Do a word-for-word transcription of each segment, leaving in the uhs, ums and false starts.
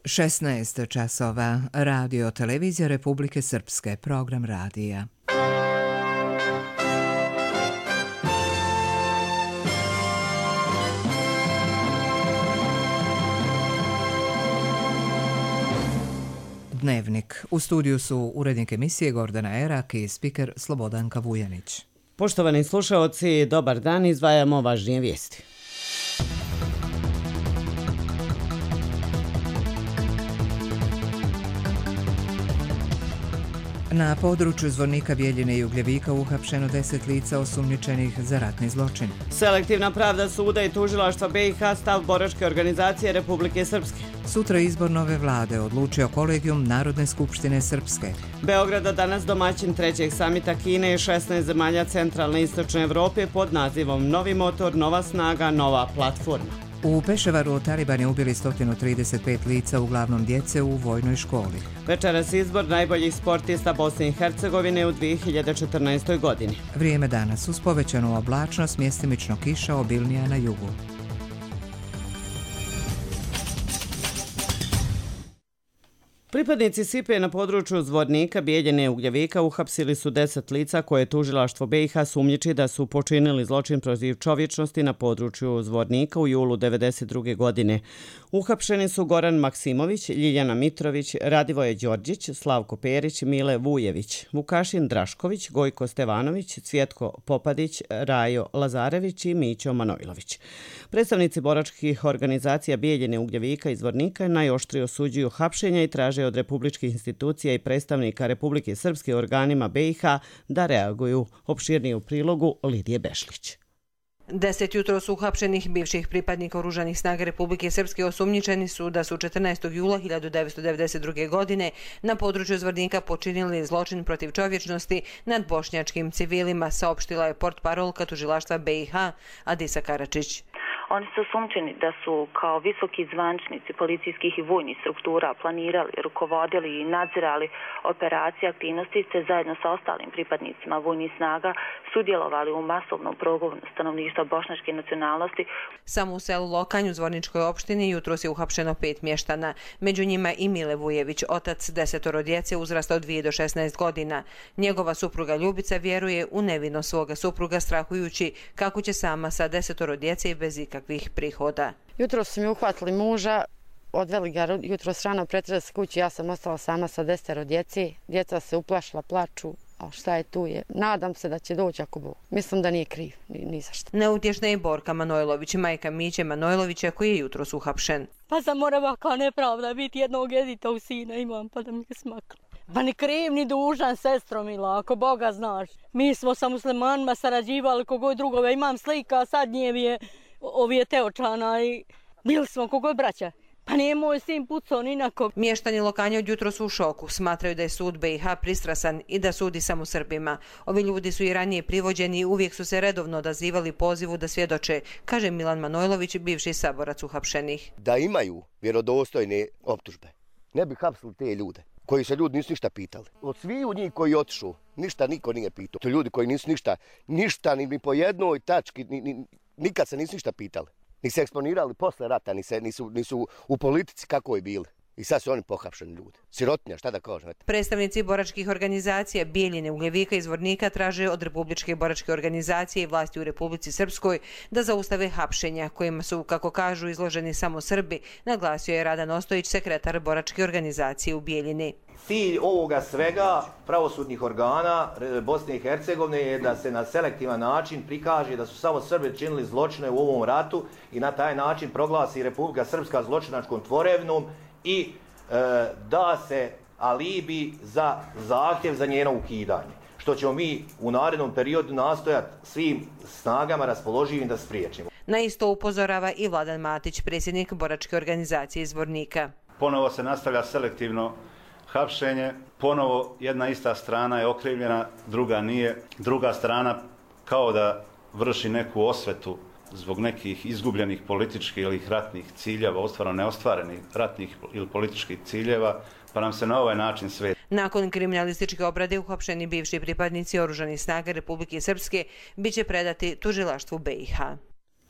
šesnaest časova, Radio Televizija Republike Srpske, program radija. Dnevnik. U studiju su urednik emisije Gordana Erak i spiker Slobodanka Vujanić. Poštovani slušaoci, dobar dan, izdvajamo važnije vijesti. Na području Zvornika, Bjeljine i Ugljevika uhapšeno deset lica osumnjičenih za ratni zločin. Selektivna pravda suda i tužilaštva B i H stav Boračke organizacije Republike Srpske. Sutra izbor nove vlade, odlučio kolegijum Narodne skupštine Srpske. Beograda danas domaćin trećeg samita Kine i šesnaest zemalja centralne i istočne Evrope pod nazivom Novi motor, nova snaga, nova platforma. U Peševaru Talibani ubili sto trideset pet lica, uglavnom djece u vojnoj školi. Večeras izbor najboljih sportista Bosne i Hercegovine u dvije hiljade četrnaestoj. godini. Vrijeme danas uz povećanu oblačnost, mjestimično kiša, obilnija na jugu. Pripadnici S I P-a na području Zvornika, Bjeljine i Ugljevika uhapsili su deset lica koje tužilaštvo B i H sumnjiči da su počinili zločin protiv čovječnosti na području Zvornika u julu devedeset druge. godine. Uhapšeni su Goran Maksimović, Ljiljana Mitrović, Radivoje Đorđić, Slavko Perić, Mile Vujević, Vukašin Drašković, Gojko Stevanović, Cvjetko Popadić, Rajo Lazarević i Mićo Manojlović. Predstavnici boračkih organizacija Bjeljine, Ugljevika i Zvornika najoštrije osuđuju hapšenja i traže od republičkih institucija i predstavnika Republike Srpske organima B i H da reaguju. Opširnije u prilogu Lidije Bešlić. Deset jutro su uhapšenih bivših pripadnika oružanih snaga Republike Srpske osumnjičeni su da su četrnaestog jula hiljadu devetsto devedeset druge. godine na području Zvornika počinili zločin protiv čovječnosti nad bošnjačkim civilima, saopštila je portparolka tužilaštva B i H Adisa Karačić. Oni su osumnjičeni da su kao visoki zvančnici policijskih i vojnih struktura planirali, rukovodili i nadzirali operacije aktivnosti te zajedno sa ostalim pripadnicima vojnih snaga sudjelovali u masovnom progonu stanovništva bošnjačke nacionalnosti. Samo u selu Lokanj u Zvorničkoj opštini jutros je uhapšeno pet mještana. Među njima i Mile Vujević, otac desetoro djece uzrasta od dvije do šesnaest godina. Njegova supruga Ljubica vjeruje u nevinost svoga supruga, strahujući kako će sama sa desetoro djece i bez ikakvih prihoda. Jutro su mi uhvatili muža, odveli ga jutro rano pretresli kući, ja sam ostala sama sa desetoro djeci. Djeca se uplašila, plaču, a šta je tu je. Nadam se da će doći ako Bog. Mislim da nije kriv, ni, ni za šta. Neutješna je Borka Manojlović, majka Miće Manojlovića koji je jutros uhapšen. Pa sam morala kao nepravda biti jednog jeditog sina imam, pa da mi ga smakla. Pa ni kriv, ni dužan, sestro mila, ako Boga znaš. Mi smo sa muslimanima sarađivali kogod drugove, imam slika, sad njevi je ovije teočana i bili smo kogod braća. Pa nije moj sin pucao ni na kog. Mještani Lokanja od jutro su u šoku. Smatraju da je sud B i H pristrasan i da sudi samo Srbima. Ovi ljudi su i ranije privođeni i uvijek su se redovno odazivali pozivu da svjedoče, kaže Milan Manojlović, bivši saborac uhapšenih. Da imaju vjerodostojne optužbe, ne bi hapsili te ljude koji se ljudi nisu ništa pitali. Od sviju njih koji otišu, ništa niko nije pitao. To ljudi koji nisu ništa, ništa ni, ni po jednoj tački, ni, ni, nikad se nisu ništa pitali. Ni se eksponirali posle rata, ni se, nisu, nisu u politici kako je bili. I sad su oni pohapšeni ljudi. Sirotnja, šta da kažem. Predstavnici boračkih organizacija Bjeljine, Ugljevika i Zvornika traže od Republičke boračke organizacije i vlasti u Republici Srpskoj da zaustave hapšenja kojima su, kako kažu, izloženi samo Srbi, naglasio je Radan Ostojić, sekretar boračke organizacije u Bjeljini. Cilj ovoga svega pravosudnih organa Bosne i Hercegovine je da se na selektivan način prikaže da su samo Srbi činili zločine u ovom ratu i na taj način proglasi Republika Srpska zločinačkom tvorevnom i e, da se alibi za zahtjev za njeno ukidanje. Što ćemo mi u narednom periodu nastojati svim snagama raspoloživim da spriječimo. Na isto upozorava i Vladan Matić, predsjednik boračke organizacije iz Zvornika. Ponovo se nastavlja selektivno hapšenje, ponovo jedna ista strana je okrivljena, druga nije. Druga strana kao da vrši neku osvetu zbog nekih izgubljenih političkih ili ratnih ciljeva, ostvarno neostvarenih ratnih ili političkih ciljeva, pa nam se na ovaj način sve. Nakon kriminalističke obrade uhapšeni bivši pripadnici oružanih snaga Republike Srpske biće predati tužilaštvu B i H.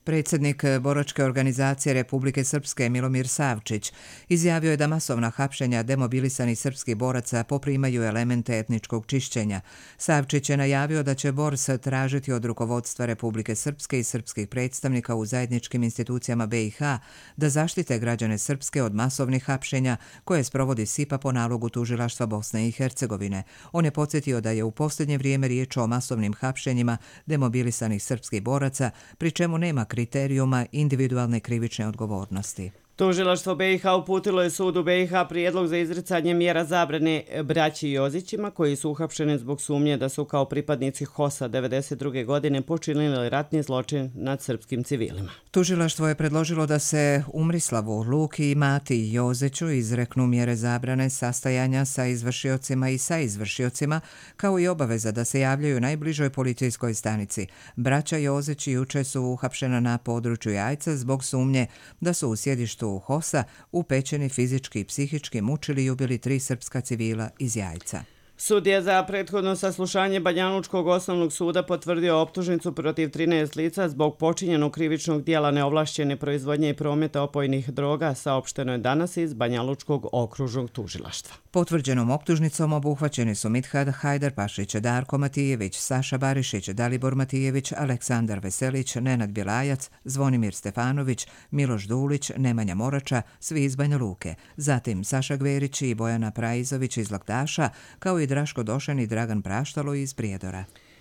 Predsjednik boračke organizacije Republike Srpske Milomir Savčić izjavio je da masovna hapšenja demobilisanih srpskih boraca poprimaju elemente etničkog čišćenja. Savčić je najavio da će Bors tražiti od rukovodstva Republike Srpske i srpskih predstavnika u zajedničkim institucijama B i H da zaštite građane Srpske od masovnih hapšenja koje sprovodi S I P A po nalogu tužilaštva Bosne i Hercegovine. On je podsjetio da je u posljednje vrijeme riječ o masovnim hapšenjima demobilisanih srpskih boraca, pri čemu nema kriterijuma individualne krivične odgovornosti. Tužilaštvo B i H uputilo je sudu B i H prijedlog za izricanje mjera zabrane braći Jozićima koji su uhapšeni zbog sumnje da su kao pripadnici H O S-a devedeset druge godine počinili ratni zločin nad srpskim civilima. Tužilaštvo je predložilo da se Umrislavu, Luki i Mati Joziću izreknu mjere zabrane sastajanja sa izvršiocima i sa izvršiocima, kao i obaveza da se javljaju najbližoj policijskoj stanici. Braća Jozić juče su uhapšena na području Jajca zbog sumnje da su u sjedištu u H O S-a upećeni fizički i psihički mučili i ubili tri srpska civila iz Jajca. Sud je za prethodno saslušanje Banjalučkog osnovnog suda potvrdio optužnicu protiv trinaest lica zbog počinjenog krivičnog dijela neovlašćene proizvodnje i prometa opojnih droga, saopšteno je danas iz Banjalučkog okružnog tužilaštva. Potvrđenom optužnicom obuhvaćeni su Midhat Hajdarpašić, Darko Matijević, Saša Barišić, Dalibor Matijević, Aleksandar Veselić, Nenad Bjelajac, Zvonimir Stefanović, Miloš Dulić, Nemanja Morača, svi iz Banja Luke, zatim Saša Gverić i Bojana Praizović iz Laktaša, kao i Draško Došan i Dragan Praštalo iz Prijedora.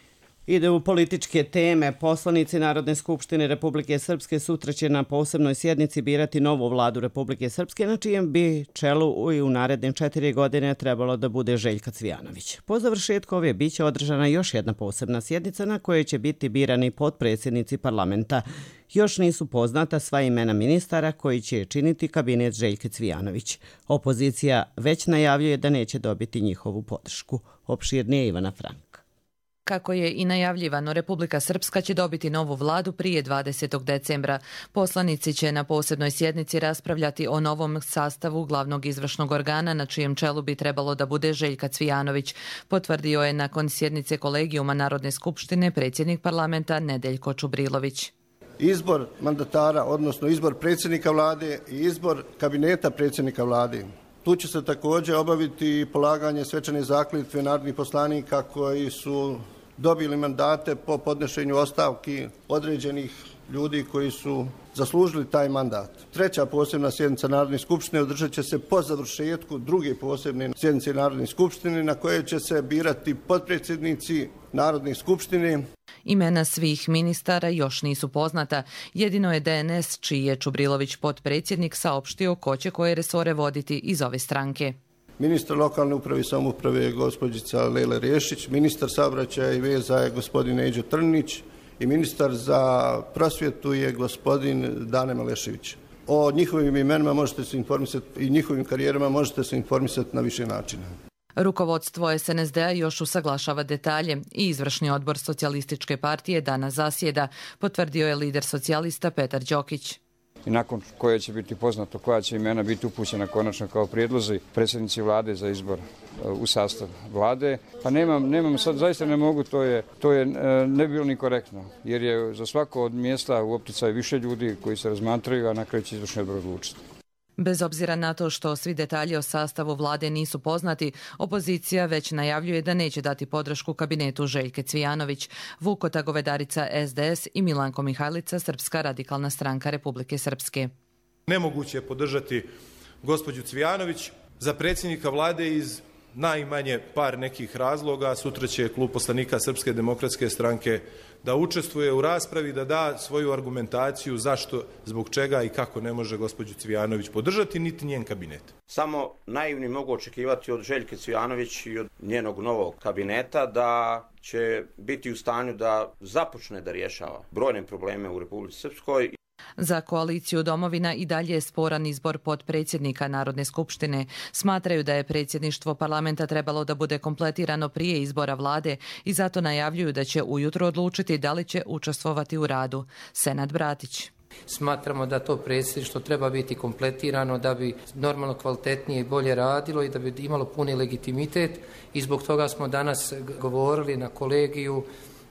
Ide u političke teme. Poslanici Narodne skupštine Republike Srpske sutra će na posebnoj sjednici birati novu vladu Republike Srpske, na čijem bi čelu i u naredne četiri godine trebalo da bude Željka Cvijanović. Po završetku ove biće održana još jedna posebna sjednica na kojoj će biti birani potpredsjednici parlamenta. Još nisu poznata sva imena ministara koji će činiti kabinet Željke Cvijanović. Opozicija već najavljuje da neće dobiti njihovu podršku. Opširnije Ivana Frank. Kako je i najavljivano, Republika Srpska će dobiti novu vladu prije dvadesetog decembra. Poslanici će na posebnoj sjednici raspravljati o novom sastavu glavnog izvršnog organa na čijem čelu bi trebalo da bude Željka Cvijanović, potvrdio je nakon sjednice Kolegijuma Narodne skupštine predsjednik parlamenta Nedeljko Čubrilović. Izbor mandatara, odnosno izbor predsjednika vlade i izbor kabineta predsjednika vlade. Tu će se također obaviti polaganje svečane zakletve narodnih poslanika koji su dobili mandate po podnošenju ostavki određenih ljudi koji su zaslužili taj mandat. Treća posebna sjednica Narodne skupštine održat će se po završetku druge posebne sjednice Narodne skupštine na kojoj će se birati potpredsjednici Narodne skupštine. Imena svih ministara još nisu poznata. Jedino je D N S, čiji je Čubrilović potpredsjednik, saopštio ko će koje resore voditi iz ove stranke. Ministar lokalne uprave i samouprave je gospođica Lela Rešić, ministar saobraćaja i veza je gospodin Neđo Trnić i ministar za prosvjetu je gospodin Dane Malešević. O njihovim imenima možete se informisati i njihovim karijerama možete se informisati na više načina. Rukovodstvo S N S D-a još usaglašava detalje i izvršni odbor Socijalističke partije danas zasjeda, potvrdio je lider socijalista Petar Đokić. I nakon koje će biti poznato koja će imena biti upućena konačno kao prijedlozi predsjednici vlade za izbor u sastav vlade. Pa nemam, nemam sad, zaista ne mogu, to je, to je ne bi bilo ni korektno, jer je za svako od mjesta u opticaju više ljudi koji se razmatraju, a na kraju će izvršni odbor odlučiti. Bez obzira na to što svi detalji o sastavu vlade nisu poznati, opozicija već najavljuje da neće dati podršku kabinetu Željke Cvijanović, Vukota Govedarica S D S i Milanko Mihajlica Srpska radikalna stranka Republike Srpske. Nemoguće je podržati gospođu Cvijanović za predsjednika vlade iz najmanje par nekih razloga. Sutra će klub poslanika Srpske demokratske stranke da učestvuje u raspravi, da da svoju argumentaciju zašto, zbog čega i kako ne može gospođu Cvijanović podržati, niti njen kabinet. Samo naivni mogu očekivati od Željke Cvijanović i od njenog novog kabineta da će biti u stanju da započne da rješava brojne probleme u Republici Srpskoj. Za koaliciju Domovina i dalje je sporan izbor potpredsjednika Narodne skupštine. Smatraju da je predsjedništvo parlamenta trebalo da bude kompletirano prije izbora vlade i zato najavljuju da će ujutro odlučiti da li će učestvovati u radu. Senad Bratić. Smatramo da to predsjedništvo treba biti kompletirano da bi normalno kvalitetnije i bolje radilo i da bi imalo puni legitimitet i zbog toga smo danas govorili na kolegiju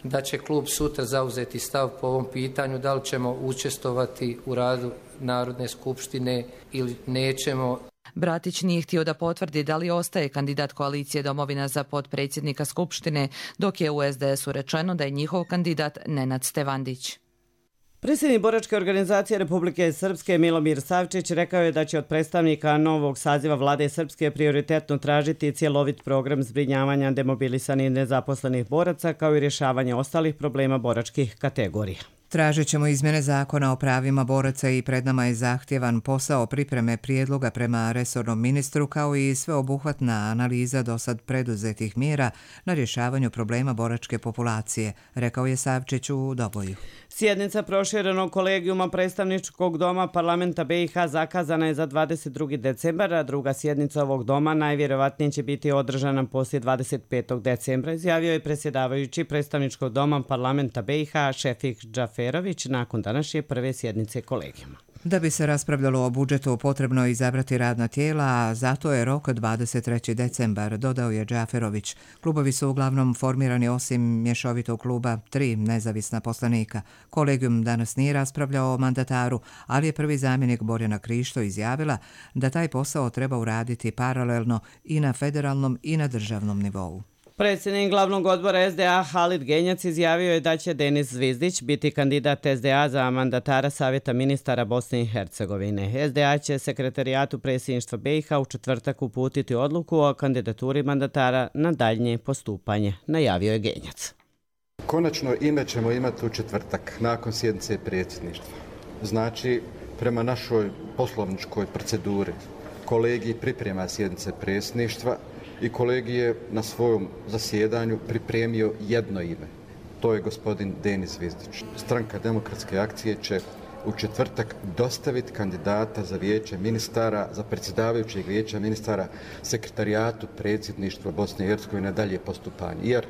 da će klub sutra zauzeti stav po ovom pitanju, da li ćemo učestvovati u radu Narodne skupštine ili nećemo. Bratić nije htio da potvrdi da li ostaje kandidat koalicije Domovina za potpredsjednika Skupštine, dok je u es de esu rečeno da je njihov kandidat Nenad Stevandić. Predsjednik Boračke organizacije Republike Srpske Milomir Savčić rekao je da će od predstavnika novog saziva vlade Srpske prioritetno tražiti cjelovit program zbrinjavanja demobilisanih nezaposlenih boraca kao i rješavanje ostalih problema boračkih kategorija. Tražit ćemo izmjene zakona o pravima boraca i pred nama je zahtjevan posao pripreme prijedloga prema resornom ministru kao i sveobuhvatna analiza dosad preduzetih mjera na rješavanju problema boračke populacije, rekao je Savčić u Doboju. Sjednica proširenog kolegijuma predstavničkog doma parlamenta be i ha zakazana je za dvadeset drugi decembar, a druga sjednica ovog doma najvjerovatnije će biti održana poslije dvadeset petog decembra, izjavio je predsjedavajući predstavničkog doma parlamenta be i ha Šefik Džaferović nakon današnje prve sjednice kolegijuma. Da bi se raspravljalo o budžetu, potrebno je izabrati radna tijela, a zato je rok dvadeset treći decembar, dodao je Džaferović. Klubovi su uglavnom formirani osim mješovitog kluba tri nezavisna poslanika. Kolegijum danas nije raspravljao o mandataru, ali je prvi zamjenik Borjana Krišto izjavila da taj posao treba uraditi paralelno i na federalnom i na državnom nivou. Predsjednik glavnog odbora es de a Halid Genjac izjavio je da će Denis Zvizdić biti kandidat es de a za mandatara Savjeta ministara Bosne i Hercegovine. es de a će sekretarijatu predsjedništva be i ha u četvrtak uputiti odluku o kandidaturi mandatara na daljnje postupanje, najavio je Genjac. Konačno ime ćemo imati u četvrtak nakon sjednice predsjedništva. Znači, prema našoj poslovničkoj proceduri, kolegij priprema sjednice predsjedništva i kolegij je na svojom zasjedanju pripremio jedno ime. To je gospodin Denis Zvizdić. Stranka Demokratske akcije će u četvrtak dostaviti kandidata za vijeće ministara, za predsjedavajućeg vijeća ministara sekretarijatu predsjedništva Bosne i Hercegovine na dalje postupanje. Jer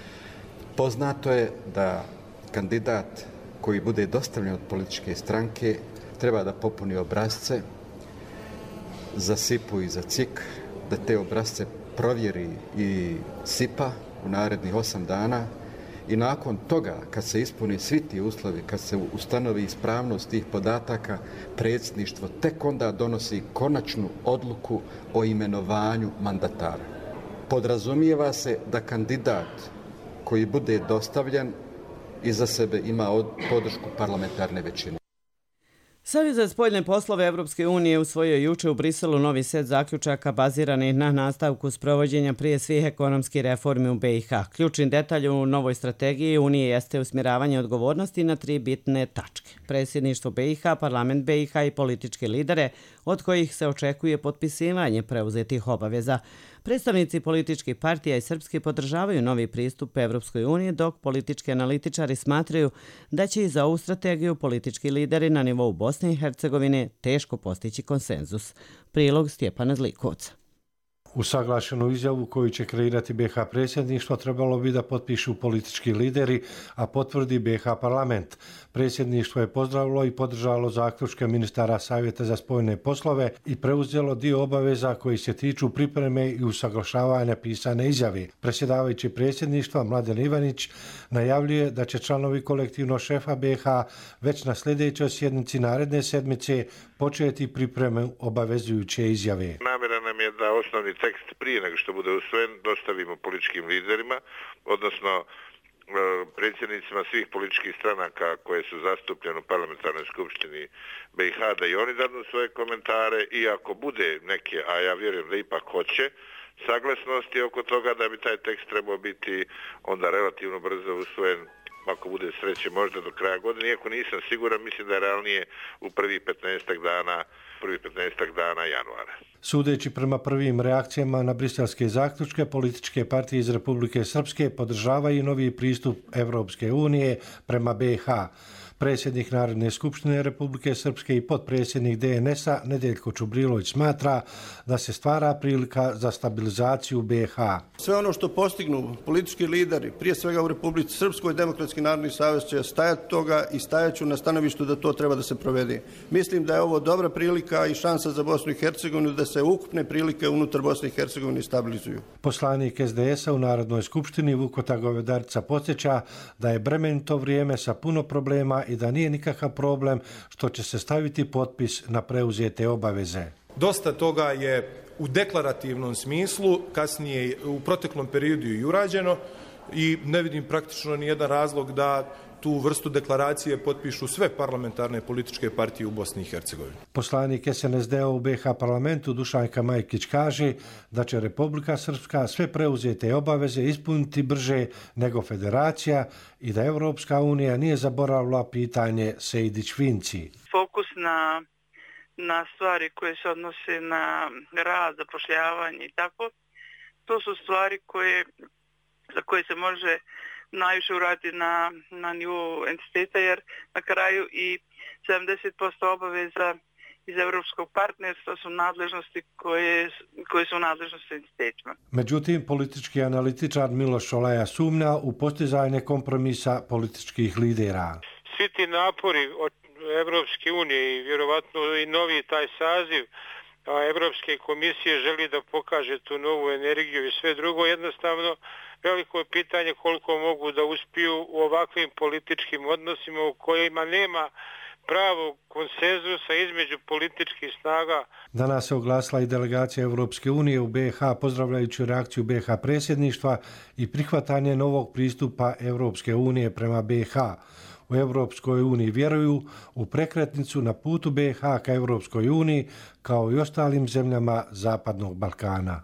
poznato je da kandidat koji bude dostavljen od političke stranke treba da popuni obrasce za sipu i za cik, da te obrasce provjeri i sipa u narednih osam dana i nakon toga, kad se ispuni svi ti uslovi, kad se ustanovi ispravnost tih podataka, predsjedništvo tek onda donosi konačnu odluku o imenovanju mandatara. Podrazumijeva se da kandidat koji bude dostavljen iza sebe ima podršku parlamentarne većine. Savjet za spoljne poslove Evropske unije usvojio juče u Briselu novi set zaključaka baziranih na nastavku sprovođenja prije svih ekonomskih reformi u be i ha. Ključni detalj u novoj strategiji Unije jeste usmjeravanje odgovornosti na tri bitne tačke. Predsjedništvo be i ha, parlament be i ha i političke lidere, od kojih se očekuje potpisivanje preuzetih obaveza. Predstavnici političkih partija i srpski podržavaju novi pristup Evropskoj uniji, dok politički analitičari smatraju da će i za ovu strategiju politički lideri na nivou Bosne i Hercegovine teško postići konsenzus. Prilog Stjepana Zlikovca. Usaglašenu izjavu koju će kreirati be ha predsjedništvo trebalo bi da potpišu politički lideri, a potvrdi be ha parlament. Predsjedništvo je pozdravilo i podržalo zaključke ministara Savjeta za spoljne poslove i preuzelo dio obaveza koji se tiču pripreme i usaglašavanja pisane izjave. Predsjedavajući predsjedništva Mladen Ivanić najavljuje da će članovi kolektivnog šefa be ha već na sljedećoj sjednici naredne sedmice početi pripremu obavezujuće izjave. Namjera nam je da osnovni tekst prije nego što bude usvojen dostavimo političkim liderima, odnosno predsjednicima svih političkih stranaka koje su zastupljene u parlamentarnoj skupštini be i ha, da i oni dadnu svoje komentare i ako bude neke, a ja vjerujem da ipak hoće, saglasnosti oko toga da bi taj tekst trebao biti onda relativno brzo usvojen, ako bude sreće možda do kraja godine, iako nisam siguran, mislim da je realnije u prvih petnaestak dana, prvih petnaestak dana januara. Sudeći prema prvim reakcijama na briselske zaključke, političke partije iz Republike Srpske podržavaju novi pristup Evropske unije prema be ha. Predsjednik Narodne skupštine Republike Srpske i potpredsjednik D N S-a Nedeljko Čubrilović smatra da se stvara prilika za stabilizaciju B i H. Sve ono što postignu politički lideri, prije svega u Republici Srpskoj, Demokratski narodni savez će stajati toga i stajaću na stanovištu da to treba da se provede. Mislim da je ovo dobra prilika i šansa za Bosnu i Hercegovinu da se ukupne prilike unutar Bosne i Hercegovine stabilizuju. Poslanik S D S-a u Narodnoj skupštini Vukota Govedarica podsjeća da je bremenito vrijeme sa puno problema i da nije nikakav problem što će se staviti potpis na preuzete obaveze. Dosta toga je u deklarativnom smislu, kasnije u proteklom periodu i urađeno i ne vidim praktično ni jedan razlog da tu vrstu deklaracije potpišu sve parlamentarne političke partije u Bosni i Hercegovini. Poslanik S N S D-a u B i H parlamentu Dušanka Majkić kaže da će Republika Srpska sve preuzete obaveze ispuniti brže nego federacija i da Evropska unija nije zaboravila pitanje Sejdić-Finci. Fokus na, na stvari koje se odnose na rad, zapošljavanje i tako, to su stvari koje, za koje se može najviše uradi na, na nivou entiteta, jer na kraju i sedamdeset posto obaveza iz evropskog partnerstva su nadležnosti koje, koje su nadležnosti entitetima. Međutim, politički analitičar Miloš Šolaja sumnja u postizanje kompromisa političkih lidera. Svi ti napori od Evropske unije i vjerovatno i novi taj saziv Evropske komisije želi da pokaže tu novu energiju i sve drugo, jednostavno veliko je pitanje koliko mogu da uspiju u ovakvim političkim odnosima u kojima nema pravog konsenzusa između političkih snaga. Danas se oglasila i delegacija Evropske unije u B i H pozdravljajući reakciju B i H predsjedništva i prihvatanje novog pristupa Evropske unije prema B i H. U Evropskoj uniji vjeruju u prekretnicu na putu B i H ka Evropskoj uniji kao i ostalim zemljama Zapadnog Balkana.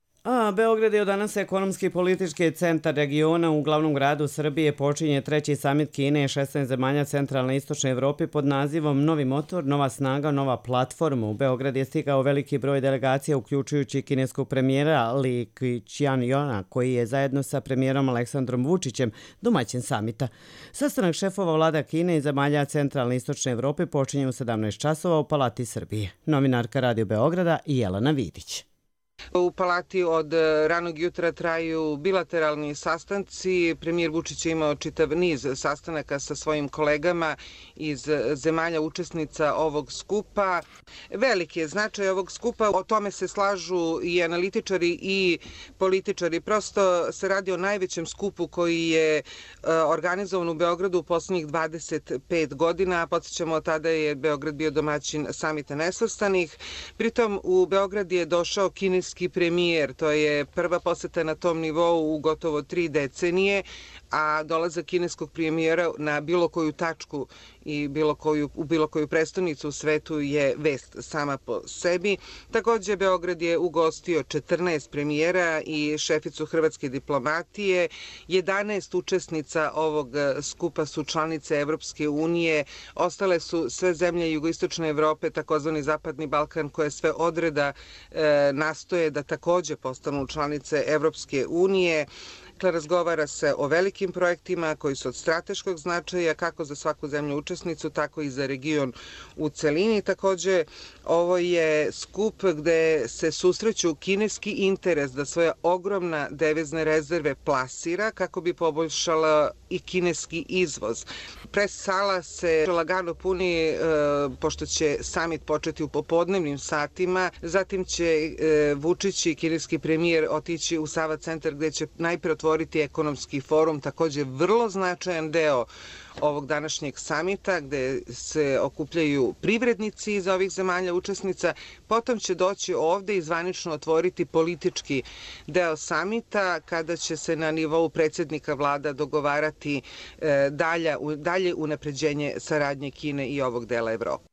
A Beograd je od danas ekonomski i politički centar regiona. U glavnom gradu Srbije počinje treći samit Kine i šesnaest zemalja centralne i istočne Evrope pod nazivom Novi motor, nova snaga, nova platforma. U Beograd je stigao veliki broj delegacija, uključujući kineskog premijera Li Keqiang, koji je zajedno sa premijerom Aleksandrom Vučićem domaćin samita. Sastanak šefova vlada Kine i zemalja centralne i istočne Evrope počinje u sedamnaest časova u Palati Srbije. Novinarka Radio Beograda Jelena Vidić. U Palati od ranog jutra traju bilateralni sastanci. Premijer Vučić je imao čitav niz sastanaka sa svojim kolegama iz zemalja učesnica ovog skupa. Veliki je značaj ovog skupa, o tome se slažu i analitičari i političari. Prosto se radi o najvećem skupu koji je organizovan u Beogradu u poslednjih dvadeset pet godina. Podsjećamo, tada je Beograd bio domaćin samita nesvrstanih. Pritom u Beograd je došao kineski premijer, to je prva poseta na tom nivou u gotovo tri decenije, a dolazak kineskog premijera na bilo koju tačku i bilo koju, u bilo koju prestonicu u svetu je vest sama po sebi. Također, Beograd je ugostio četrnaest premijera i šeficu hrvatske diplomatije. jedanaest učesnica ovog skupa su članice Evropske unije. Ostale su sve zemlje jugoistočne Evrope, takozvani Zapadni Balkan, koje sve odreda e, nastoje da također postanu članice Evropske unije. Razgovara se o velikim projektima koji su od strateškog značaja kako za svaku zemlju učesnicu, tako i za region u celini. Također, ovo je skup gde se susreću kineski interes da svoje ogromna devizne rezerve plasira kako bi poboljšala i kineski izvoz. Pres sala se lagano puni e, pošto će samit početi u popodnevnim satima. Zatim će e, Vučić i kineski premijer otići u Sava centar gde će najpre otvoriti ekonomski forum, također vrlo značajan deo ovog današnjeg samita gde se okupljaju privrednici iz ovih zemalja učesnica. Potom će doći ovde i zvanično otvoriti politički deo samita kada će se na nivou predsjednika vlada dogovarati e, dalje, dalje unapređenje saradnje Kine i ovog dela Evrope.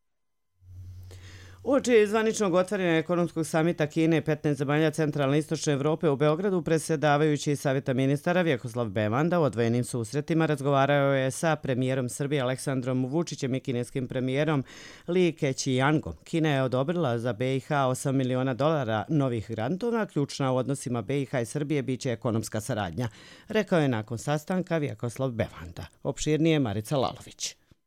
Uoči zvaničnog otvaranja ekonomskog samita Kine i petnaest zemalja centralne i istočne Evrope u Beogradu, predsjedavajući Savjeta ministara Vjekoslav Bevanda u odvojenim susretima razgovarao je sa premijerom Srbije Aleksandrom Vučićem i kineskim premijerom Li Keqiangom. Kina je odobrila za B i H osam miliona dolara novih grantova, ključna u odnosima B i H i Srbije biće ekonomska saradnja, rekao je nakon sastanka Vjekoslav Bevanda. Opširnije Marica Lalović.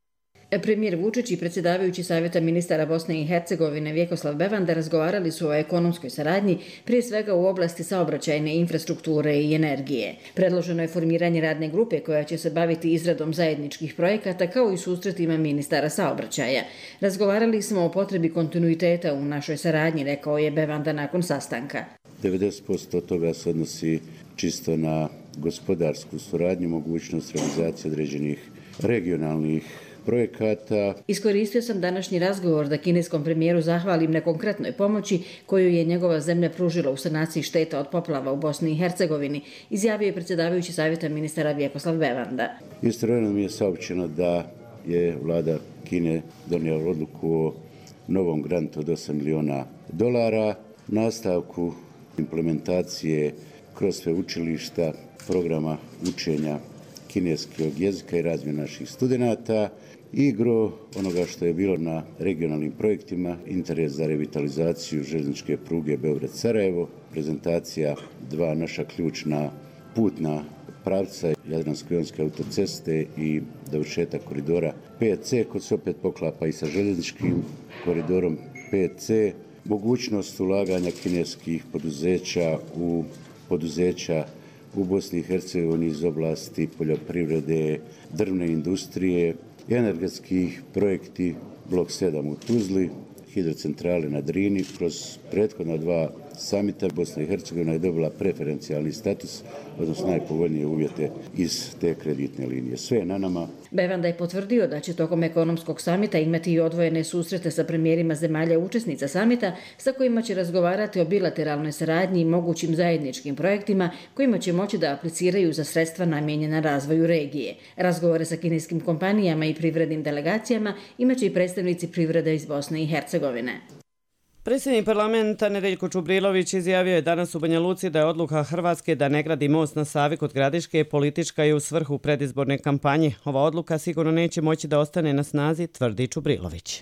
Premijer Vučić i predsjedavajući Savjeta ministara Bosne i Hercegovine Vjekoslav Bevanda razgovarali su o ekonomskoj saradnji, prije svega u oblasti saobraćajne infrastrukture i energije. Predloženo je formiranje radne grupe koja će se baviti izradom zajedničkih projekata kao i susretima ministara saobraćaja. Razgovarali smo o potrebi kontinuiteta u našoj saradnji, rekao je Bevanda nakon sastanka. devedeset posto toga se odnosi čisto na gospodarsku suradnju, mogućnost realizacije određenih regionalnih projekata. Iskoristio sam današnji razgovor da kineskom premijeru zahvalim na konkretnoj pomoći koju je njegova zemlja pružila u sanaciji šteta od poplava u Bosni i Hercegovini, izjavio je predsjedavajući Savjeta ministara Vjekoslav Bevanda. Istovremeno mi je saopćeno da je vlada Kine donijela odluku o novom grantu od osam miliona dolara, nastavku implementacije kroz sve učilišta programa učenja kineskog jezika i razmjena naših studenata i gro onoga što je bilo na regionalnim projektima, interes za revitalizaciju željezničke pruge Beograd-Sarajevo, prezentacija dva naša ključna putna pravca Jadransko-jonske autoceste i dovršetak koridora pet ce, koji se opet poklapa i sa željezničkim koridorom pet ce, mogućnost ulaganja kineskih poduzeća u poduzeća u Bosni i Hercegovini iz oblasti poljoprivrede, drvne industrije, energetskih projekti, blok sedam u Tuzli, hidrocentrale na Drini. Kroz prethodna dva samita Bosna i Hercegovina je dobila preferencijalni status, odnosno najpovoljnije uvjete iz te kreditne linije. Sve je na nama. Bevanda je potvrdio da će tokom ekonomskog samita imati i odvojene susrete sa premijerima zemalja učesnica samita sa kojima će razgovarati o bilateralnoj saradnji i mogućim zajedničkim projektima kojima će moći da apliciraju za sredstva namijenjena razvoju regije. Razgovore sa kineskim kompanijama i privrednim delegacijama imaće i predstavnici privrede iz Bosne i Hercegovine. Predsjednik parlamenta Nedeljko Čubrilović izjavio je danas u Banja Luci da je odluka Hrvatske da ne gradi most na Savi kod Gradiške politička i u svrhu predizborne kampanje. Ova odluka sigurno neće moći da ostane na snazi, tvrdi Čubrilović.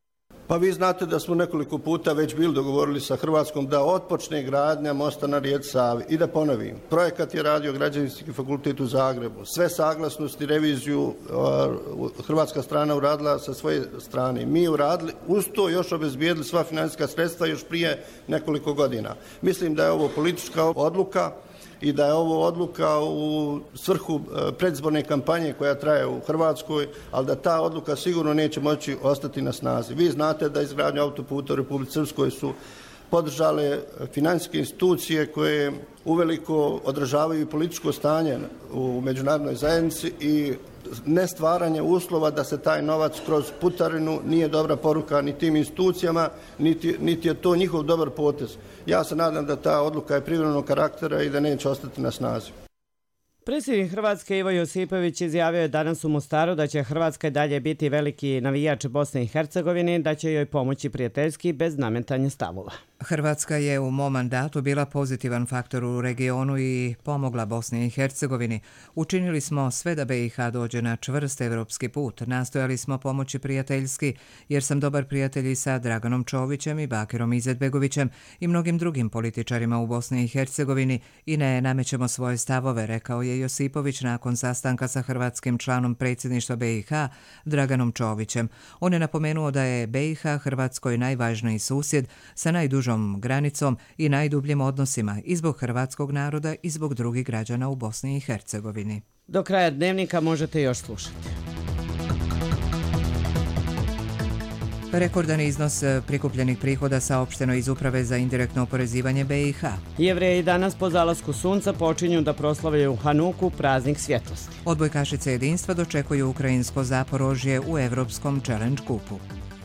Pa vi znate da smo nekoliko puta već bili dogovorili sa Hrvatskom da otpočne gradnja mosta na rijeci Savi. I da ponovim, projekat je radio Građevinski fakultet u Zagrebu. Sve saglasnosti, reviziju hrvatska strana uradila sa svoje strane. Mi uradili, uz to još obezbijedili sva financijska sredstva još prije nekoliko godina. Mislim da je ovo politička odluka i da je ovo odluka u svrhu predizborne kampanje koja traje u Hrvatskoj, ali da ta odluka sigurno neće moći ostati na snazi. Vi znate da izgradnju autoputa u Republici Srpskoj su podržale financijske institucije koje uveliko održavaju političko stanje u međunarodnoj zajednici i nestvaranje uslova da se taj novac kroz putarinu nije dobra poruka ni tim institucijama, niti, niti je to njihov dobar potez. Ja se nadam da ta odluka je privremenog karaktera i da neće ostati na snazi. Predsjednik Hrvatske Ivo Josipović izjavio je danas u Mostaru da će Hrvatska dalje biti veliki navijač Bosne i Hercegovine, da će joj pomoći prijateljski bez nametanja stavova. Hrvatska je u mom mandatu bila pozitivan faktor u regionu i pomogla Bosni i Hercegovini. Učinili smo sve da be i ha dođe na čvrst evropski put. Nastojali smo pomoći prijateljski, jer sam dobar prijatelj i sa Draganom Čovićem i Bakirom Izetbegovićem i mnogim drugim političarima u Bosni i Hercegovini i ne namećemo svoje stavove, rekao je Josipović nakon sastanka sa hrvatskim članom predsjedništva be i ha Draganom Čovićem. On je napomenuo da je be i ha Hrvatskoj najvažniji susjed sa najdužom granicom i najdubljim odnosima i zbog hrvatskog naroda i zbog drugih građana u Bosni i Hercegovini. Do kraja dnevnika možete još slušati. Rekordan iznos prikupljenih prihoda saopšteno iz Uprave za indirektno oporezivanje be i ha. Jevreji danas po zalasku sunca počinju da proslavljaju Hanuku, praznik svjetlosti. Odbojkašice jedinstva dočekuju ukrajinsko Zaporožje u Evropskom Challenge kupu.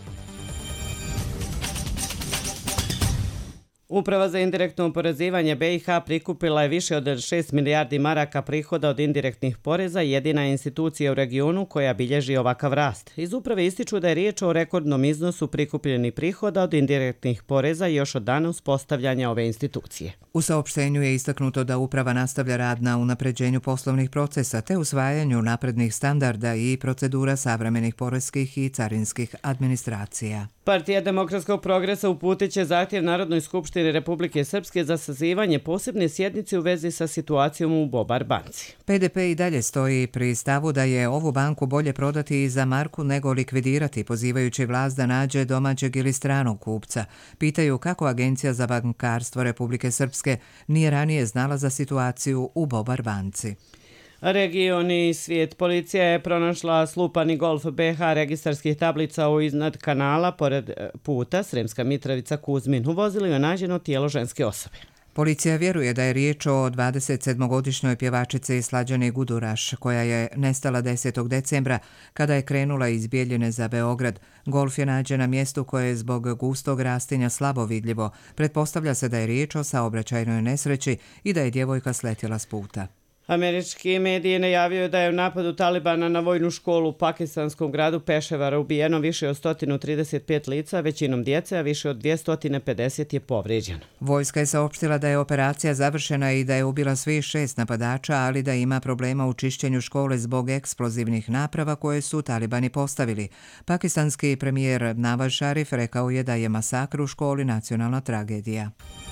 Uprava za indirektno oporezivanje be i ha prikupila je više od šest milijardi maraka prihoda od indirektnih poreza, jedina institucija u regionu koja bilježi ovakav rast. Iz uprave ističu da je riječ o rekordnom iznosu prikupljenih prihoda od indirektnih poreza još od dana uspostavljanja ove institucije. U saopštenju je istaknuto da uprava nastavlja rad na unapređenju poslovnih procesa te usvajanju naprednih standarda i procedura savremenih poreskih i carinskih administracija. Partija demokratskog progresa uputit će zahtjev Narodnoj skupštini Skupštine Republike Srpske za sazivanje posebne sjednice u vezi sa situacijom u Bobar banci. P D P i dalje stoji pri stavu da je ovu banku bolje prodati za marku nego likvidirati, pozivajući vlast da nađe domaćeg ili stranog kupca. Pitaju kako Agencija za bankarstvo Republike Srpske nije ranije znala za situaciju u Bobar banci. Region i svijet. Policija je pronašla slupani Golf B H registarskih tablica u iznad kanala pored puta Sremska Mitrovica Kuzmin. U vozilu je nađeno tijelo ženske osobe. Policija vjeruje da je riječ o dvadesetsedmogodišnjoj pjevačici Slađani Guduraš, koja je nestala desetog decembra kada je krenula iz Bijeljine za Beograd. Golf je nađen na mjestu koje je zbog gustog rastinja slabo vidljivo. Pretpostavlja se da je riječ o saobraćajnoj nesreći i da je djevojka sletjela s puta. Američki mediji najavio da je u napadu Talibana na vojnu školu u pakistanskom gradu Peševara ubijeno više od sto trideset pet lica, većinom djece, a više od dvjesto pedeset je povrijeđeno. Vojska je saopštila da je operacija završena i da je ubila svih šest napadača, ali da ima problema u čišćenju škole zbog eksplozivnih naprava koje su Talibani postavili. Pakistanski premijer Nawaz Sharif rekao je da je masakr u školi nacionalna tragedija.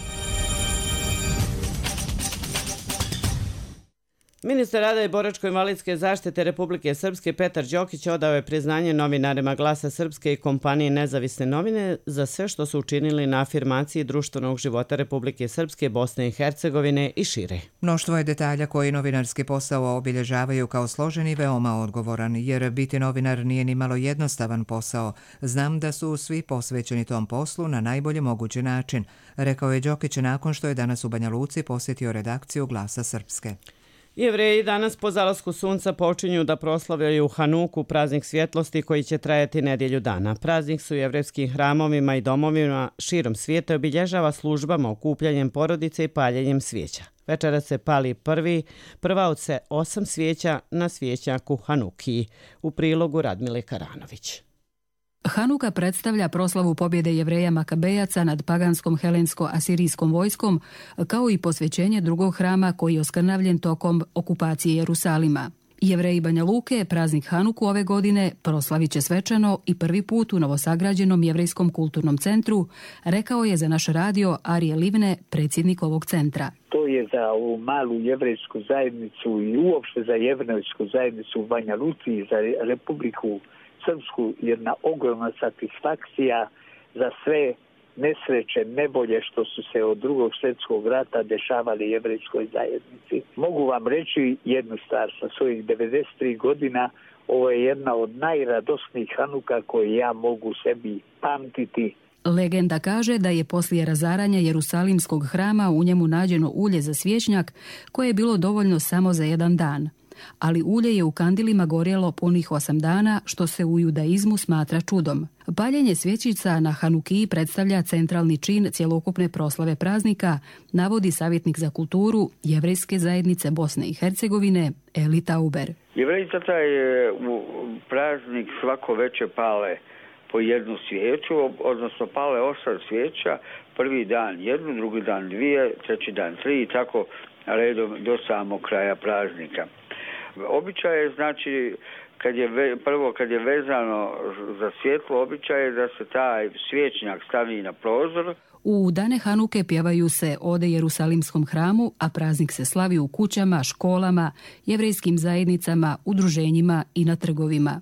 Ministar rada i boračko-invalidske zaštite Republike Srpske Petar Đokić odao je priznanje novinarima Glasa Srpske i kompaniji Nezavisne novine za sve što su učinili na afirmaciji društvenog života Republike Srpske, Bosne i Hercegovine i šire. Mnoštvo je detalja koji novinarski posao obilježavaju kao složen i veoma odgovoran, jer biti novinar nije ni malo jednostavan posao. Znam da su svi posvećeni tom poslu na najbolji mogući način, rekao je Đokić nakon što je danas u Banja Luci posjetio redakciju Glasa Srpske. Jevreji danas po zalasku sunca počinju da proslavljaju Hanuku, praznik svjetlosti koji će trajati nedjelju dana. Praznik su u jevrejskim hramovima i domovima širom svijeta obilježava službama, okupljanjem porodice i paljenjem svijeća. Večeras se pali prvi, prva od se osam svijeća na svjećnjaku Hanukiji. U prilogu Radmile Karanović. Hanuka predstavlja proslavu pobjede Jevreja Makabejaca nad paganskom helensko-asirijskom vojskom, kao i posvećenje drugog hrama koji je oskrnavljen tokom okupacije Jerusalima. Jevreji Banja Luke praznik Hanuku ove godine proslavit će svečano i prvi put u novosagrađenom Jevrejskom kulturnom centru, rekao je za naš radio Arije Livne, predsjednik ovog centra. To je za ovu malu jevrejsku zajednicu i uopšte za jevrejsku zajednicu u Banja Luci i za Republiku Srpsku jedna ogromna satisfakcija za sve nesreće, nebolje što su se od drugog svjetskog rata dešavali jevrejskoj zajednici. Mogu vam reći jednu stvar, sa svojih devedeset tri godina ovo je jedna od najradosnijih Hanuka koje ja mogu sebi pamtiti. Legenda kaže da je poslije razaranja Jerusalimskog hrama u njemu nađeno ulje za svjećnjak koje je bilo dovoljno samo za jedan dan. Ali ulje je u kandilima gorjelo punih osam dana, što se u judaizmu smatra čudom. Paljenje svjećica na Hanukiji predstavlja centralni čin cjelokupne proslave praznika, navodi savjetnik za kulturu Jevrejske zajednice Bosne i Hercegovine Eli Tauber. Jevreji za taj praznik svako veče pale po jednu svijeću, odnosno pale osam svijeća, prvi dan jednu, drugi dan dvije, treći dan tri i tako redom do samog kraja praznika. Običaj je, znači, kad je ve, prvo kad je vezano za svjetlo, običaj je da se taj svjećnjak stavi na prozor. U dane Hanuke pjevaju se ode Jerusalimskom hramu, a praznik se slavi u kućama, školama, jevrejskim zajednicama, udruženjima i na trgovima.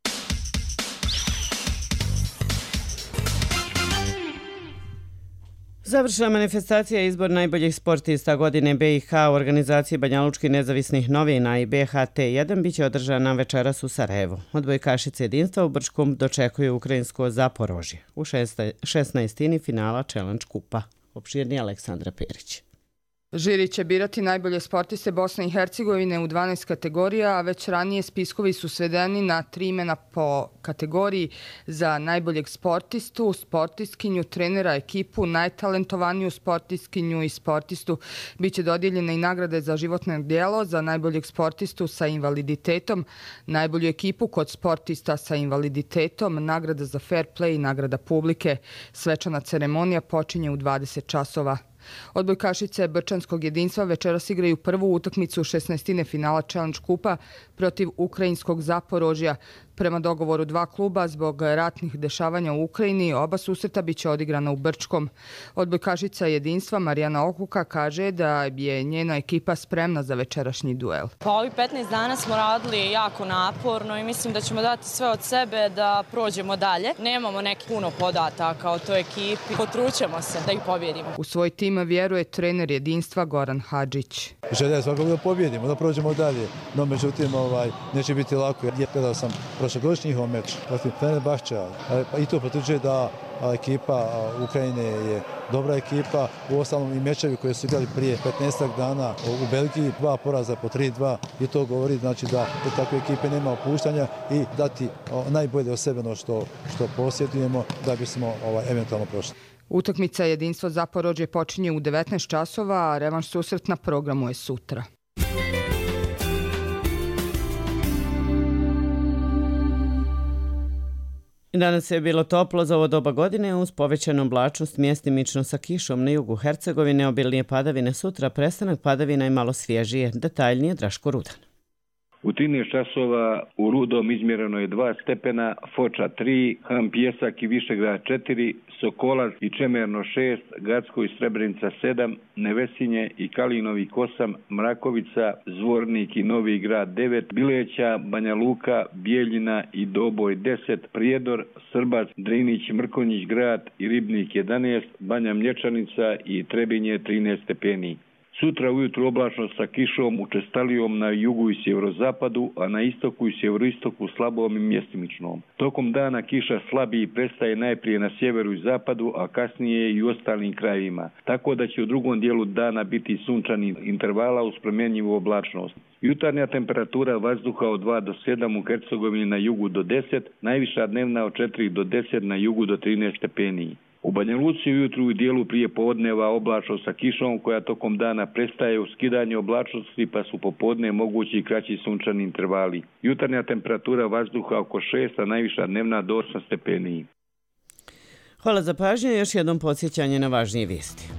Završena manifestacija izbor najboljih sportista godine B i H u organizaciji Banjalučkih nezavisnih novina i B H T jedan biće održana večeras u Sarajevu. Odbojkašice jedinstva u Brčkom dočekuju ukrajinsko Zaporožje u šesnaestini finala Challenge kupa. Opširni Aleksandra Perić. Žiri će birati najbolje sportiste Bosne i Hercegovine u dvanaest kategorija, a već ranije spiskovi su svedeni na tri imena po kategoriji za najboljeg sportistu, sportistkinju, trenera, ekipu, najtalentovaniju sportistkinju i sportistu. Biće dodijeljene i nagrade za životno djelo za najboljeg sportistu sa invaliditetom, najbolju ekipu kod sportista sa invaliditetom, nagrada za fair play i nagrada publike. Svečana ceremonija počinje u dvadeset časova. Odbojkašice Brčanskog jedinstva večeras igraju prvu utakmicu šesnaestine finala Challenge kupa protiv ukrajinskog Zaporožja. Prema dogovoru dva kluba zbog ratnih dešavanja u Ukrajini, oba susreta biće odigrana u Brčkom. Odbojkašica Jedinstva Marijana Okuka kaže da je njena ekipa spremna za večerašnji duel. Pa ovih petnaest dana smo radili jako naporno i mislim da ćemo dati sve od sebe da prođemo dalje. Nemamo neki puno podataka o toj ekipi. Potrućemo se da ih pobjedimo. U svoj tim vjeruje trener Jedinstva Goran Hadžić. Želja je svakako da pobjedimo, da prođemo dalje. No, međutim, ovaj, neće biti lako. Jer gledao sam prošlogodišnji njihov meč protiv Fenerbahča. I to potvrđuje da ekipa Ukrajine je dobra ekipa. U ostalom i mečevi koje su igrali prije petnaestak dana u Belgiji, dva poraza po tri dva. I to govori znači, da te takve ekipe nema opuštanja i dati najbolje od sebe ono što, što posjedujemo da bismo ovaj, eventualno prošli. Utakmica Jedinstvo Zaporođe počinje u devetnaest časova, a revanš susret na programu je sutra. Danas je bilo toplo za ovo doba godine uz povećanu oblačnost mjestimično sa kišom na jugu Hercegovine, obilnije padavine sutra, prestanak padavina i malo svježije. Detaljnije Draško Rudan. U trinaest časova u Rudom izmjereno je dva stepena, Foča tri, Ham Pjesak i Višegrad četiri, Sokolac i Čemerno šest, Gacko i Srebrenica sedam, Nevesinje i Kalinovik osam, Mrakovica, Zvornik i Novi Grad devet, Bileća, Banja Luka, Bijeljina i Doboj deset, Prijedor, Srbac, Drinić, Mrkonjić Grad i Ribnik jedanaest, Banja Mlječanica i Trebinje trinaest stepeni. Sutra ujutru oblačno sa kišom učestalijom na jugu i sjeverozapadu, a na istoku i sjeveroistoku slabom i mjestimičnom. Tokom dana kiša slabi i prestaje najprije na sjeveru i zapadu, a kasnije i u ostalim krajevima. Tako da će u drugom dijelu dana biti sunčani intervala uz promjenjivu oblačnost. Jutarnja temperatura vazduha od dva do sedam u Hercegovini, na jugu do deset, najviša dnevna od četiri do deset, na jugu do trinaest stepeni. U Banja Luci ujutru i dijelu prije podneva oblačno sa kišom koja tokom dana prestaje u skidanju oblačnosti, pa su popodne mogući kraći sunčani intervali. Jutarnja temperatura vazduha oko šest, a najviša dnevna do osam stepeni. Hvala za pažnju i još jednom podsjećanje na važnije vijesti.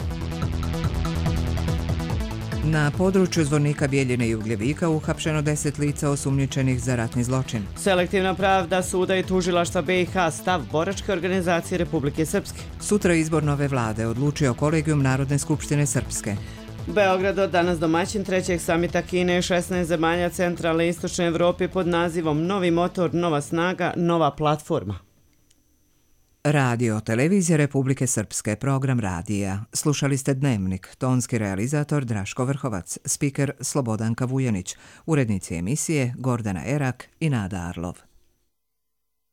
Na području Zvornika, Bijeljine i Ugljevika uhapšeno deset lica osumnjičenih za ratni zločin. Selektivna pravda suda i tužilaštva B i H, stav Boračke organizacije Republike Srpske. Sutra izbor nove vlade, odlučio Kolegijum Narodne skupštine Srpske. Beograd od danas domaćin trećeg samita Kine i šesnaest zemalja centralne i istočne Evrope pod nazivom Novi motor, nova snaga, nova platforma. Radio, televizija Republike Srpske, program radija. Slušali ste Dnevnik, tonski realizator Draško Vrhovac, spiker Slobodanka Vujanić, urednici emisije Gordana Erak i Nada Arlov.